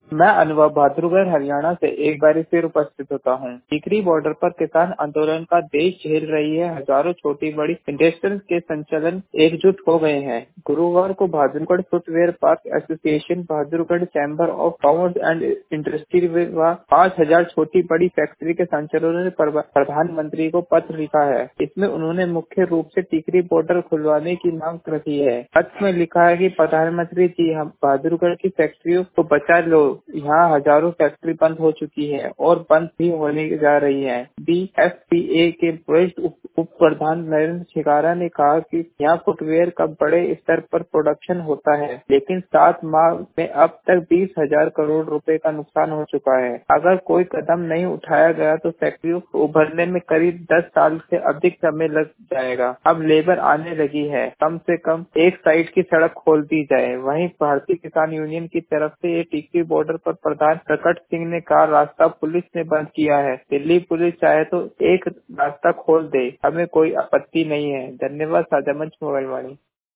मैं अनुभव बहादुरगढ़ हरियाणा से एक बार फिर उपस्थित होता हूँ। टिकरी बॉर्डर पर किसान आंदोलन का देश झेल रही है। हजारों छोटी बड़ी इंडस्ट्रीज के संचालन एकजुट हो गए हैं। गुरुवार को Bahadurgarh footwear park association, Bahadurgarh chamber of commerce and industry व 5,000 छोटी बड़ी फैक्ट्री के संचालकों ने प्रधानमंत्री को पत्र लिखा है। इसमें उन्होंने मुख्य रूप से टिकरी बॉर्डर खुलवाने की मांग रखी है। पत्र में लिखा है कि प्रधानमंत्री जी, हम बहादुरगढ़ की फैक्ट्रियों को बचा लो। यहाँ हजारों फैक्ट्री बंद हो चुकी है और बंद भी होने जा रही है। BFPA के वरिष्ठ उप प्रधान नरेंद्र शिकारा ने कहा कि यहाँ फुटवेयर का बड़े स्तर पर प्रोडक्शन होता है, लेकिन 7 माह में अब तक 20,000 करोड़ रुपए का नुकसान हो चुका है। अगर कोई कदम नहीं उठाया गया तो फैक्ट्रियों को उभरने में करीब 10 साल से अधिक समय लग जाएगा। अब लेबर आने लगी है, कम से कम एक साइड की सड़क खोल दी जाए। वहीं भारतीय किसान यूनियन की तरफ से ये टिकरी बॉर्डर पर प्रधान प्रकट सिंह ने कहा, रास्ता पुलिस ने बंद किया है। दिल्ली पुलिस चाहे तो एक रास्ता खोल दे, हमें कोई आपत्ति नहीं है। धन्यवाद। साझा मंच मोबाइल वाणी।